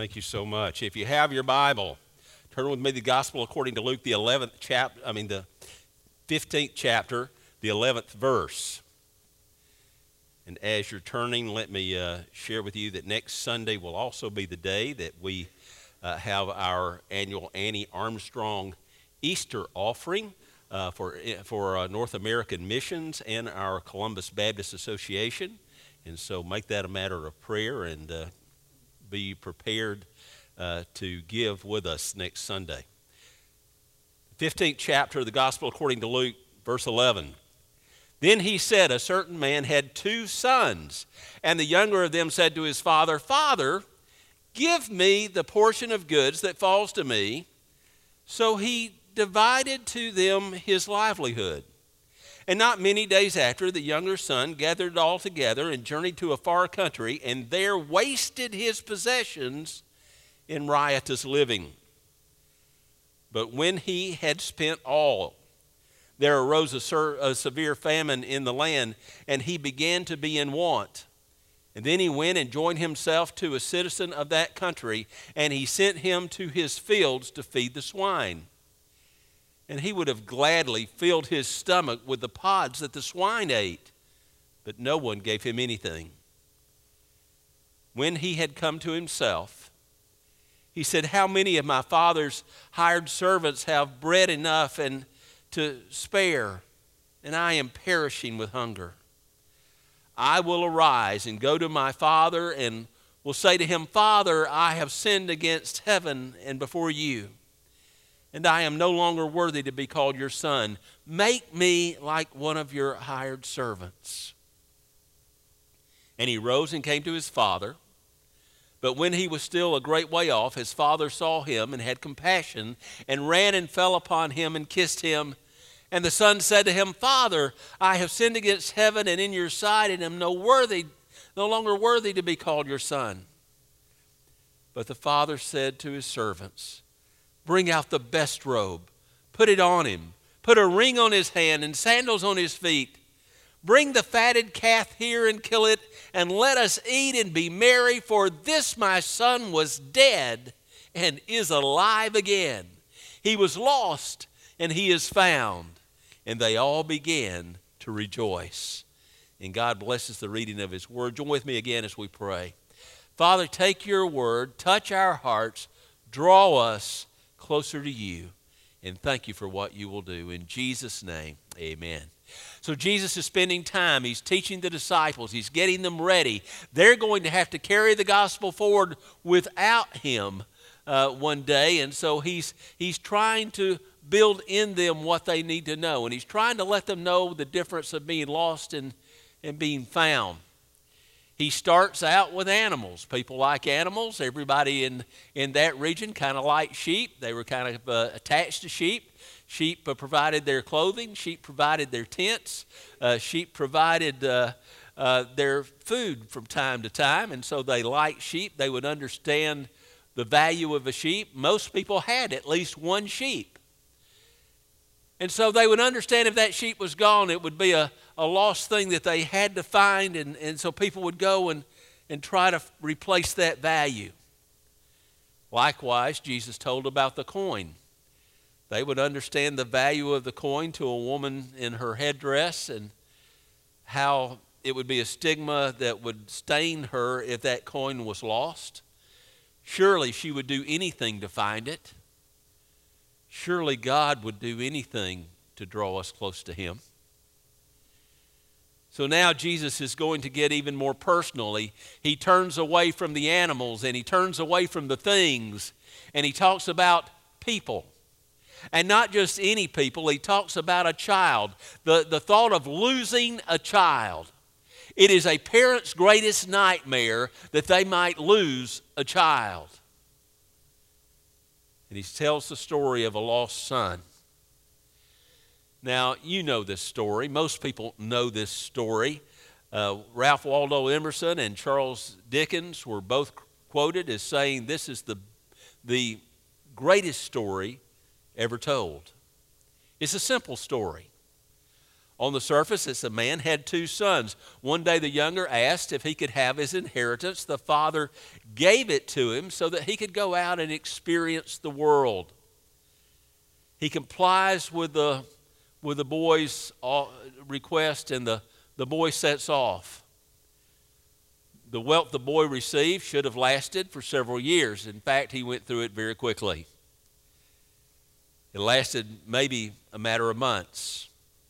Thank you so much. If you have your Bible, turn with me to the Gospel according to Luke, the 15th chapter, the 11th verse. And as you're turning, let me share with you that next Sunday will also be the day that we have our annual Annie Armstrong Easter offering for North American Missions and our Columbus Baptist Association. And so make that a matter of prayer and be prepared to give with us next Sunday. 15th chapter of the Gospel according to Luke, verse 11. Then he said, a certain man had 2 sons, and the younger of them said to his father, Father, give me the portion of goods that falls to me. So he divided to them his livelihood. And not many days after, the younger son gathered it all together and journeyed to a far country, and there wasted his possessions in riotous living. But when he had spent all, there arose a severe famine in the land, and he began to be in want. And then he went and joined himself to a citizen of that country, and he sent him to his fields to feed the swine. And he would have gladly filled his stomach with the pods that the swine ate, but no one gave him anything. When he had come to himself, he said, how many of my father's hired servants have bread enough and to spare, and I am perishing with hunger? I will arise and go to my father and will say to him, Father, I have sinned against heaven and before you, and I am no longer worthy to be called your son. Make me like one of your hired servants. And he rose and came to his father. But when he was still a great way off, his father saw him and had compassion and ran and fell upon him and kissed him. And the son said to him, Father, I have sinned against heaven and in your sight, and am no longer worthy to be called your son. But the father said to his servants, bring out the best robe, put it on him, put a ring on his hand and sandals on his feet. Bring the fatted calf here and kill it, and let us eat and be merry, for this my son was dead and is alive again. He was lost and he is found. And they all began to rejoice. And God blesses the reading of his word. Join with me again as we pray. Father, take your word, touch our hearts, draw us closer to you, and thank you for what you will do. In Jesus' name, amen. So Jesus is spending time. He's teaching the disciples. He's getting them ready. They're going to have to carry the gospel forward without him one day. And so he's trying to build in them what they need to know. And he's trying to let them know the difference of being lost and being found. He starts out with animals. People like animals. Everybody in that region kind of liked sheep. They were kind of attached to sheep. Sheep provided their clothing. Sheep provided their tents. Sheep provided their food from time to time. And so they liked sheep. They would understand the value of a sheep. Most people had at least one sheep. And so they would understand if that sheep was gone, it would be a lost thing that they had to find. And so people would go and try to replace that value. Likewise, Jesus told about the coin. They would understand the value of the coin to a woman in her headdress and how it would be a stigma that would stain her if that coin was lost. Surely she would do anything to find it. Surely God would do anything to draw us close to him. So now Jesus is going to get even more personal. He turns away from the animals and he turns away from the things, and he talks about people. And not just any people, he talks about a child. The thought of losing a child. It is a parent's greatest nightmare that they might lose a child. And he tells the story of a lost son. Now, you know this story. Most people know this story. Ralph Waldo Emerson and Charles Dickens were both quoted as saying this is the greatest story ever told. It's a simple story. On the surface, it's a man had 2 sons. One day the younger asked if he could have his inheritance. The father gave it to him so that he could go out and experience the world. He complies with the boy's request, and the boy sets off. The wealth the boy received should have lasted for several years. In fact, he went through it very quickly. It lasted maybe a matter of months.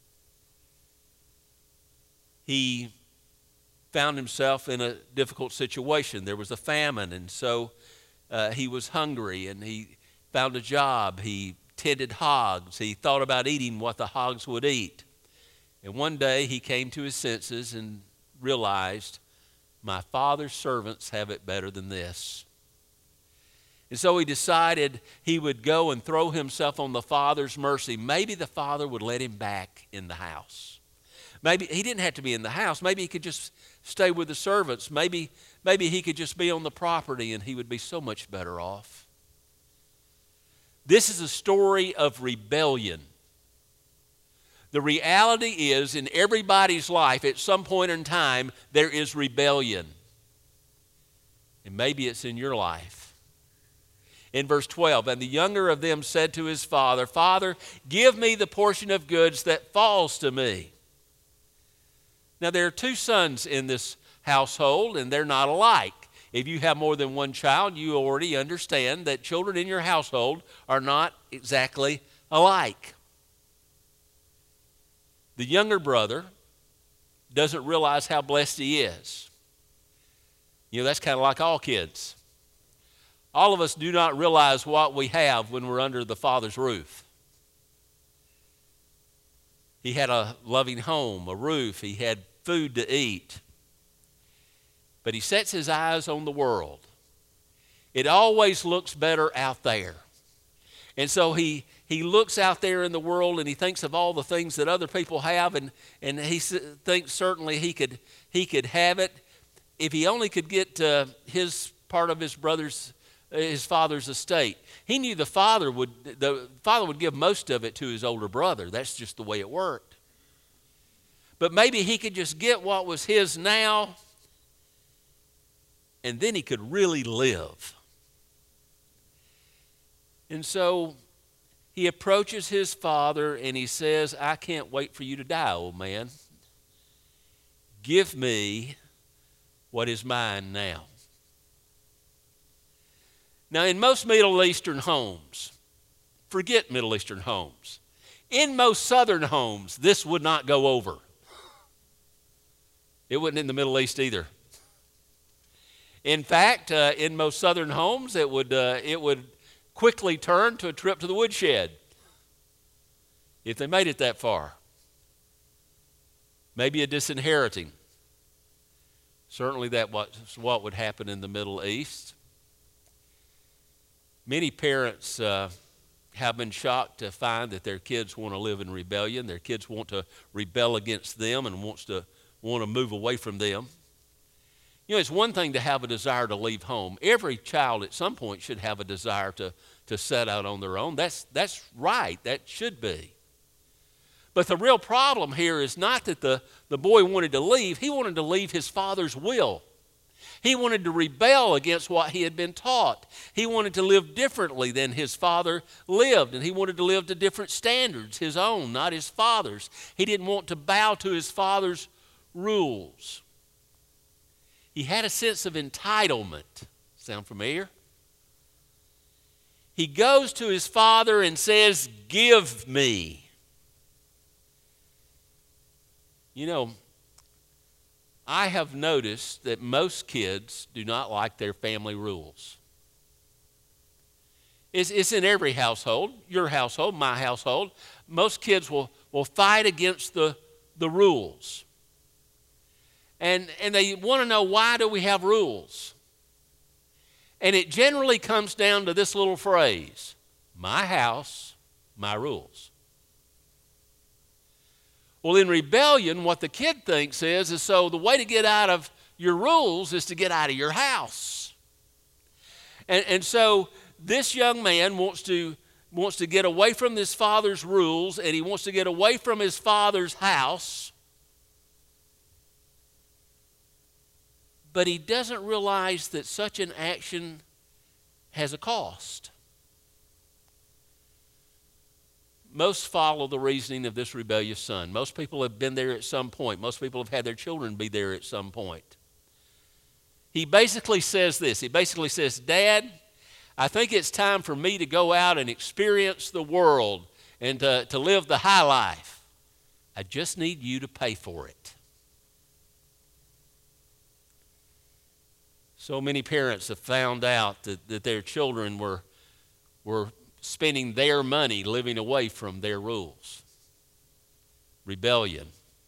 He found himself in a difficult situation. There was a famine, and so he was hungry, and he found a job. He tended hogs. He thought about eating what the hogs would eat. And one day he came to his senses and realized, my father's servants have it better than this. And so he decided he would go and throw himself on the father's mercy. Maybe the father would let him back in the house. Maybe he didn't have to be in the house. Maybe he could just stay with the servants. Maybe he could just be on the property, and he would be so much better off. This is a story of rebellion. The reality is, in everybody's life, at some point in time, there is rebellion. And maybe it's in your life. In verse 12, and the younger of them said to his father, Father, give me the portion of goods that falls to me. Now, there are 2 sons in this household, and they're not alike. If you have more than one child, you already understand that children in your household are not exactly alike. The younger brother doesn't realize how blessed he is. You know, that's kind of like all kids. All of us do not realize what we have when we're under the Father's roof. He had a loving home, a roof. He had food to eat. But he sets his eyes on the world. It always looks better out there. And so he looks out there in the world, and he thinks of all the things that other people have, and he thinks certainly he could have it if he only could get his part of his father's estate. He knew the father would give most of it to his older brother. That's just the way it worked. But maybe he could just get what was his now, and then he could really live. And so he approaches his father and he says, I can't wait for you to die, old man. Give me what is mine now. Now, in most Middle Eastern homes, forget Middle Eastern homes, in most Southern homes, this would not go over. It wouldn't in the Middle East either. In fact, in most Southern homes, it would quickly turn to a trip to the woodshed if they made it that far. Maybe a disinheriting. Certainly that was what would happen in the Middle East. Many parents have been shocked to find that their kids want to live in rebellion. Their kids want to rebel against them and want to move away from them. You know, it's one thing to have a desire to leave home. Every child at some point should have a desire to set out on their own. That's right. That should be. But the real problem here is not that the boy wanted to leave. He wanted to leave his father's will. He wanted to rebel against what he had been taught. He wanted to live differently than his father lived, and he wanted to live to different standards, his own, not his father's. He didn't want to bow to his father's rules. He had a sense of entitlement. Sound familiar? He goes to his father and says, give me. You know, I have noticed that most kids do not like their family rules. It's in every household, your household, my household. Most kids will fight against the rules. And they want to know, why do we have rules? And it generally comes down to this little phrase, my house, my rules. Well, in rebellion, what the kid thinks is so the way to get out of your rules is to get out of your house. And so this young man wants to wants to get away from his father's rules, and he wants to get away from his father's house. But he doesn't realize that such an action has a cost. Most follow the reasoning of this rebellious son. Most people have been there at some point. Most people have had their children be there at some point. He basically says this. He basically says, Dad, I think it's time for me to go out and experience the world and to live the high life. I just need you to pay for it. So many parents have found out that their children were spending their money living away from their rules. Rebellion.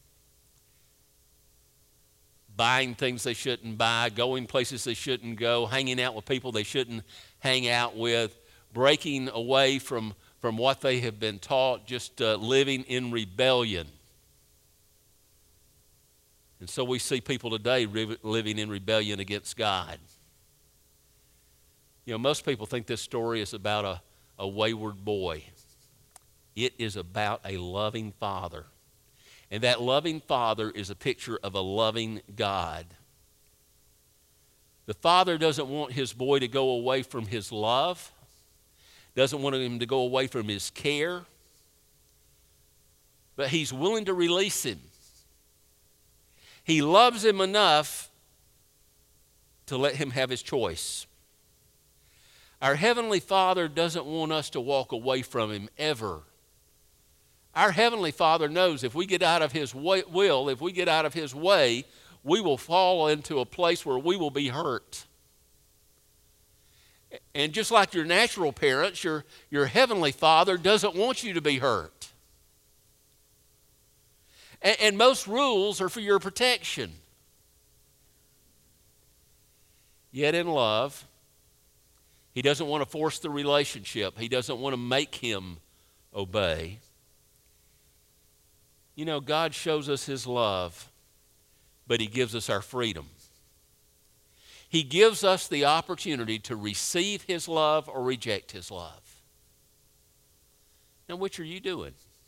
Buying things they shouldn't buy, going places they shouldn't go, hanging out with people they shouldn't hang out with, breaking away from what they have been taught, just living in rebellion. And so we see people today living in rebellion against God. You know, most people think this story is about a wayward boy. It is about a loving father. And that loving father is a picture of a loving God. The father doesn't want his boy to go away from his love, doesn't want him to go away from his care, but he's willing to release him. He loves him enough to let him have his choice. Our Heavenly Father doesn't want us to walk away from him ever. Our Heavenly Father knows if we get out of his will, if we get out of his way, we will fall into a place where we will be hurt. And just like your natural parents, your Heavenly Father doesn't want you to be hurt. And most rules are for your protection. Yet in love, he doesn't want to force the relationship. He doesn't want to make him obey. You know, God shows us his love, but he gives us our freedom. He gives us the opportunity to receive his love or reject his love. Now, which are you doing?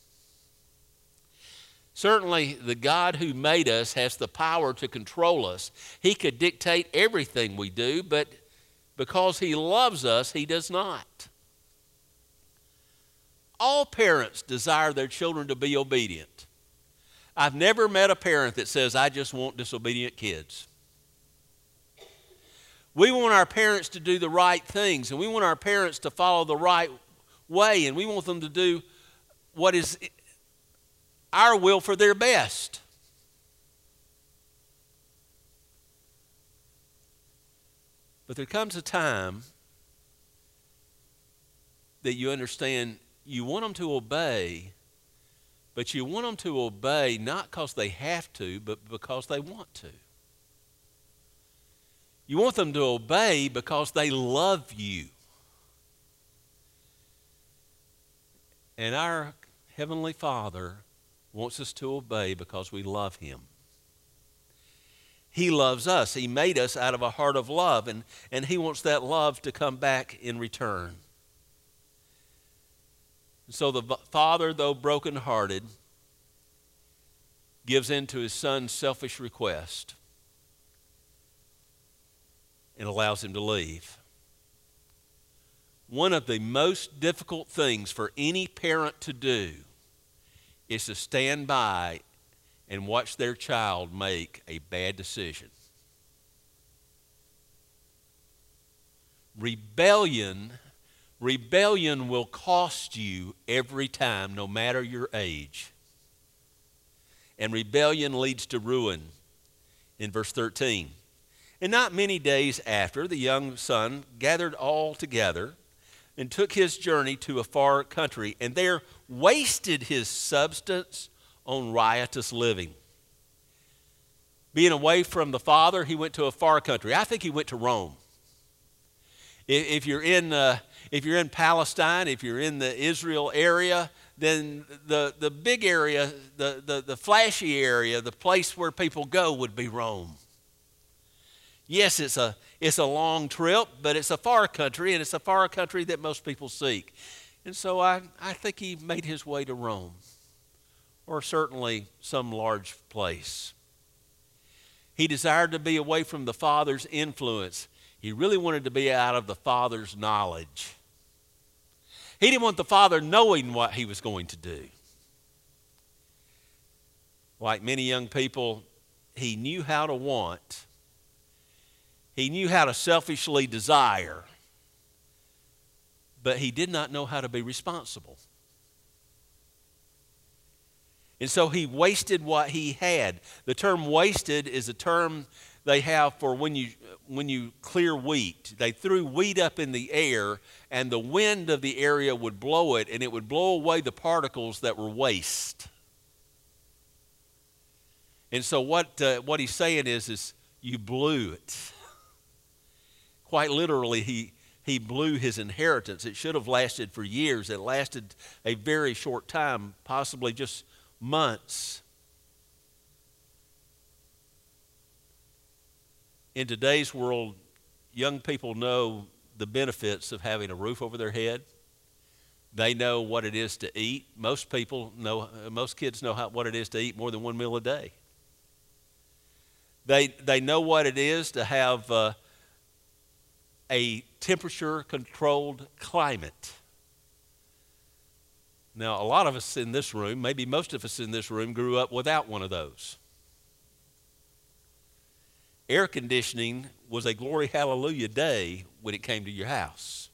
Certainly, the God who made us has the power to control us. He could dictate everything we do, but because he loves us, he does not. All parents desire their children to be obedient. I've never met a parent that says, I just want disobedient kids. We want our parents to do the right things, and we want our parents to follow the right way, and we want them to do what is our will for their best. But there comes a time that you understand you want them to obey, but you want them to obey not because they have to, but because they want to. You want them to obey because they love you. And our Heavenly Father wants us to obey because we love him. He loves us. He made us out of a heart of love, and he wants that love to come back in return. So the father, though brokenhearted, gives in to his son's selfish request and allows him to leave. One of the most difficult things for any parent to do is to stand by and watch their child make a bad decision. Rebellion will cost you every time, no matter your age. And rebellion leads to ruin. In verse 13, and not many days after, the young son gathered all together and took his journey to a far country, and there wasted his substance on riotous living. Being away from the father, he went to a far country. I think he went to Rome. If you're in Palestine, if you're in the Israel area, then the big area, the flashy area, the place where people go would be Rome. Yes, it's a long trip, but it's a far country, and it's a far country that most people seek. And so I think he made his way to Rome, or certainly some large place. He desired to be away from the Father's influence. He really wanted to be out of the Father's knowledge. He didn't want the Father knowing what he was going to do. Like many young people, he knew how to want. He knew how to selfishly desire. But he did not know how to be responsible. And so he wasted what he had. The term wasted is a term they have for when you clear wheat. They threw wheat up in the air, and the wind of the area would blow it, and it would blow away the particles that were waste. And so what he's saying is you blew it. Quite literally, he blew his inheritance. It should have lasted for years. It lasted a very short time, possibly just months. In today's world, young people know the benefits of having a roof over their head. They know what it is to eat. Most kids know what it is to eat more than one meal a day. They know what it is to have a temperature-controlled climate. Now, a lot of us in this room, maybe most of us in this room, grew up without one of those. Air conditioning was a glory hallelujah day when it came to your house.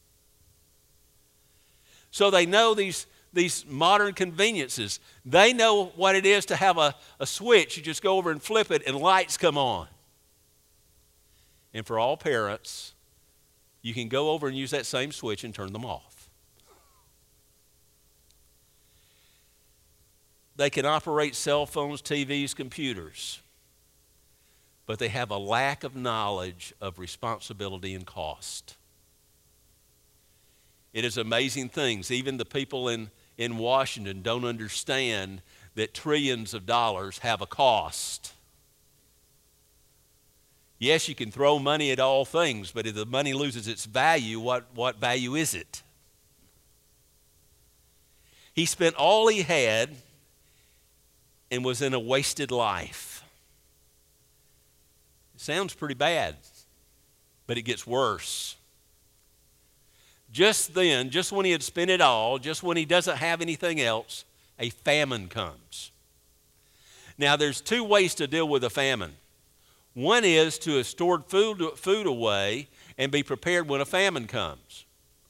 So they know these modern conveniences. They know what it is to have a switch. You just go over and flip it and lights come on. And for all parents, you can go over and use that same switch and turn them off. They can operate cell phones, TVs, computers, but they have a lack of knowledge of responsibility and cost. It is amazing things. Even the people in Washington don't understand that trillions of dollars have a cost. Yes, you can throw money at all things, but if the money loses its value, what value is it? He spent all he had and was in a wasted life. It sounds pretty bad, but it gets worse. Just then, just when he had spent it all, just when he doesn't have anything else, a famine comes. Now, there's two ways to deal with a famine. One is to have stored food away and be prepared when a famine comes.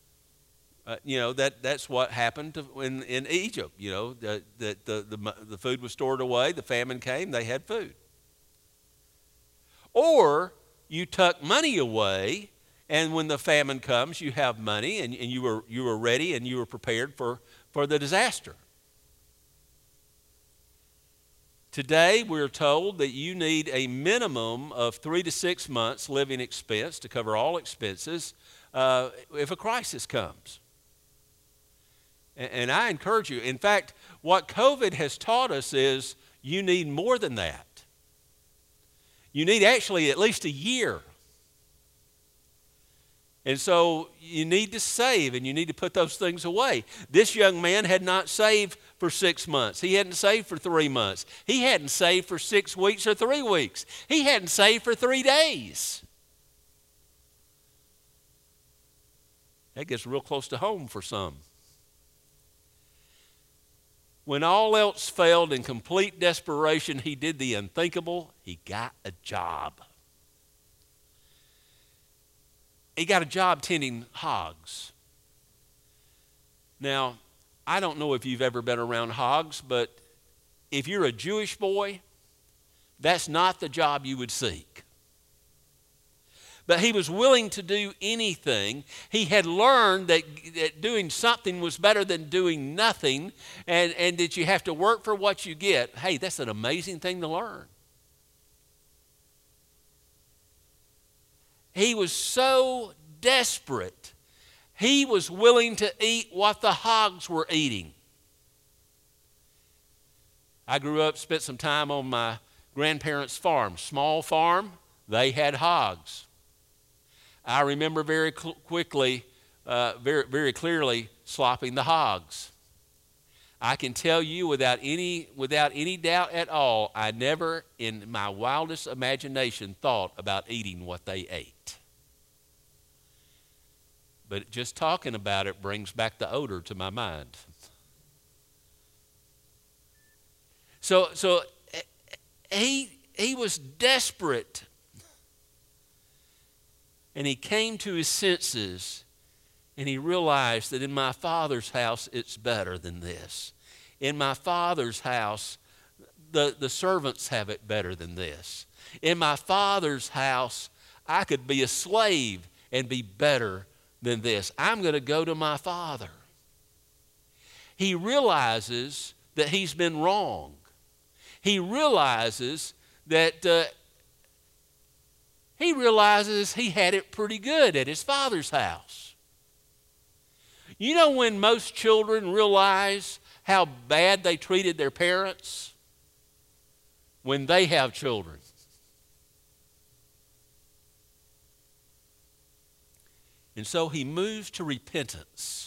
That's what happened in Egypt. The food was stored away, the famine came, they had food. Or you tuck money away, and when the famine comes, you have money, and you were ready and you were prepared for the disaster. Today, we're told that you need a minimum of 3 to 6 months living expense to cover all expenses if a crisis comes. And I encourage you. In fact, what COVID has taught us is you need more than that. You need actually at least a year. And so you need to save, and you need to put those things away. This young man had not saved for 6 months. He hadn't saved for 3 months. He hadn't saved for 6 weeks or 3 weeks. He hadn't saved for 3 days. That gets real close to home for some. When all else failed, in complete desperation, he did the unthinkable. He got a job. He got a job tending hogs. Now, I don't know if you've ever been around hogs, but if you're a Jewish boy, that's not the job you would seek. But he was willing to do anything. He had learned that doing something was better than doing nothing, and that you have to work for what you get. Hey, that's an amazing thing to learn. He was so desperate, he was willing to eat what the hogs were eating. I grew up, spent some time on my grandparents' farm, small farm. They had hogs. I remember very clearly slopping the hogs. I can tell you without any doubt at all, I never in my wildest imagination thought about eating what they ate. But just talking about it brings back the odor to my mind. So he was desperate. And he came to his senses, and he realized that in my Father's house it's better than this. In my Father's house, the servants have it better than this. In my Father's house, I could be a slave and be better than this. I'm going to go to my Father. He realizes that he's been wrong. He realizes that he had it pretty good at his father's house. You know when most children realize how bad they treated their parents? When they have children. And so he moves to repentance.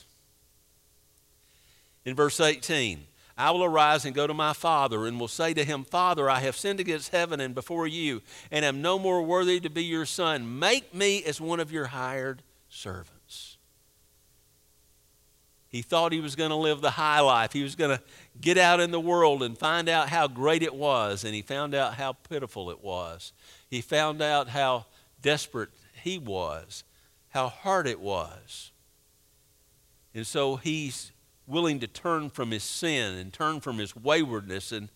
In verse 18, I will arise and go to my father and will say to him, Father, I have sinned against heaven and before you, and am no more worthy to be your son. Make me as one of your hired servants. He thought he was going to live the high life. He was going to get out in the world and find out how great it was, and he found out how pitiful it was. He found out how desperate he was, how hard it was. And so he's willing to turn from his sin and turn from his waywardness and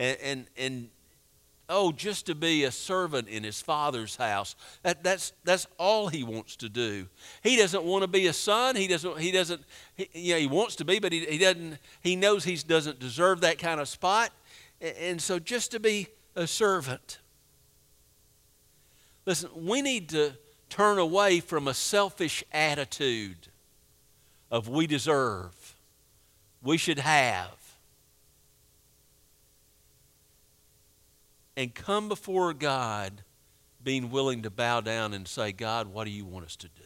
just to be a servant in his father's house. That's all he wants to do. He doesn't want to be a son. He wants to be, but he knows he doesn't deserve that kind of spot. And so just to be a servant. Listen, we need to turn away from a selfish attitude of we deserve. We should have. And come before God being willing to bow down and say, God, what do you want us to do?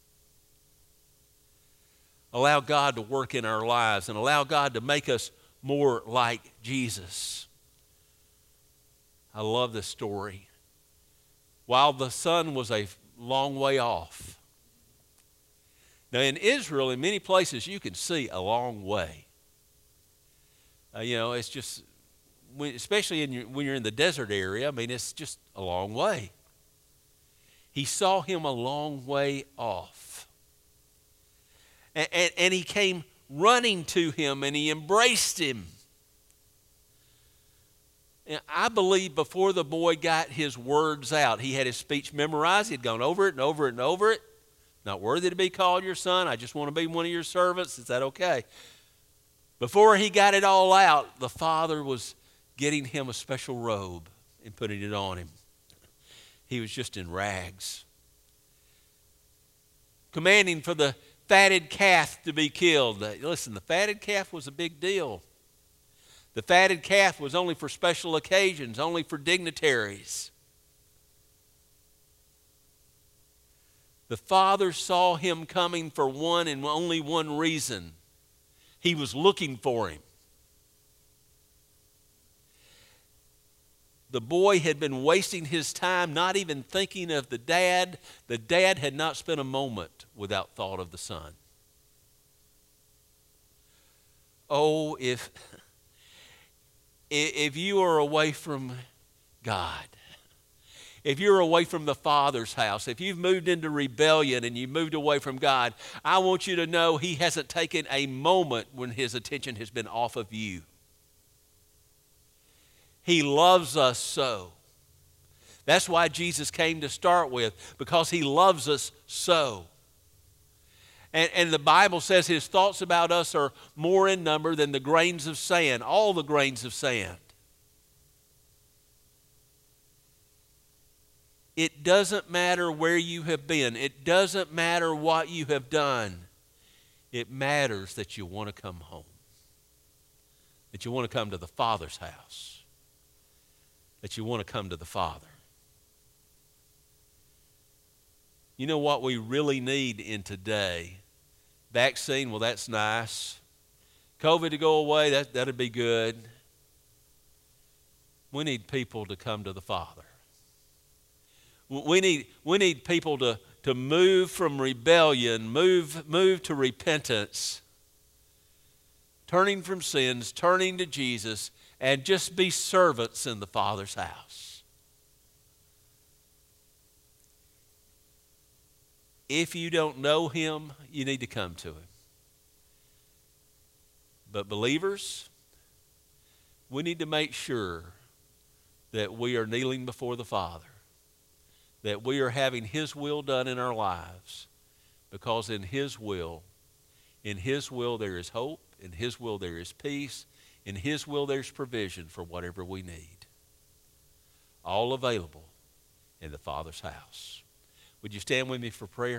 Allow God to work in our lives and allow God to make us more like Jesus. I love this story. While the sun was a long way off. Now in Israel, in many places, you can see a long way. It's just, especially when you're in the desert area, it's just a long way. He saw him a long way off. And he came running to him and he embraced him. And I believe before the boy got his words out, he had his speech memorized. He'd gone over it and over it and over it. Not worthy to be called your son. I just want to be one of your servants. Is that okay? Before he got it all out, the father was getting him a special robe and putting it on him. He was just in rags. Commanding for the fatted calf to be killed. Listen, the fatted calf was a big deal. The fatted calf was only for special occasions, only for dignitaries. The father saw him coming for one and only one reason. He was looking for him. The boy had been wasting his time, not even thinking of the dad. The dad had not spent a moment without thought of the son. Oh, if you are away from God, if you're away from the Father's house, if you've moved into rebellion and you moved away from God, I want you to know He hasn't taken a moment when His attention has been off of you. He loves us so. That's why Jesus came to start with, because He loves us so. And the Bible says His thoughts about us are more in number than the grains of sand, all the grains of sand. It doesn't matter where you have been. It doesn't matter what you have done. It matters that you want to come home. That you want to come to the Father's house. That you want to come to the Father. You know what we really need in today? Vaccine, well, that's nice. COVID to go away, that'd be good. We need people to come to the Father. We need people to move from rebellion, move to repentance, turning from sins, turning to Jesus, and just be servants in the Father's house. If you don't know Him, you need to come to Him. But believers, we need to make sure that we are kneeling before the Father, that we are having His will done in our lives, because in His will there is hope, in His will there is peace, in His will there's provision for whatever we need. All available in the Father's house. Would you stand with me for prayer?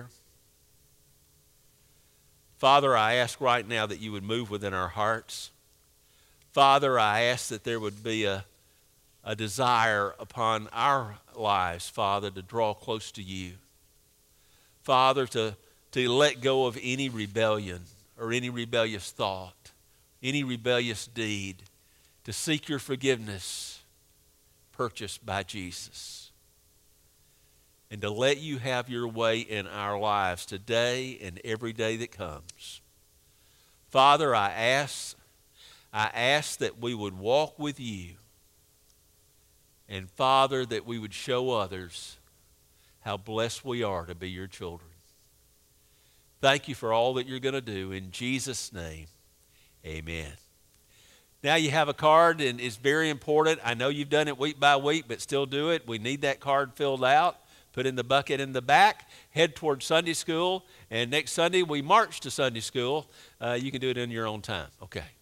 Father, I ask right now that you would move within our hearts. Father, I ask that there would be a desire upon our lives, Father, to draw close to you. Father, to let go of any rebellion or any rebellious thought, any rebellious deed, to seek your forgiveness purchased by Jesus. And to let you have your way in our lives today and every day that comes. Father, I ask that we would walk with you. And Father, that we would show others how blessed we are to be your children. Thank you for all that you're going to do. In Jesus' name, amen. Now you have a card, and it's very important. I know you've done it week by week, but still do it. We need that card filled out. Put in the bucket in the back, head toward Sunday school, and next Sunday we march to Sunday school. You can do it in your own time. Okay.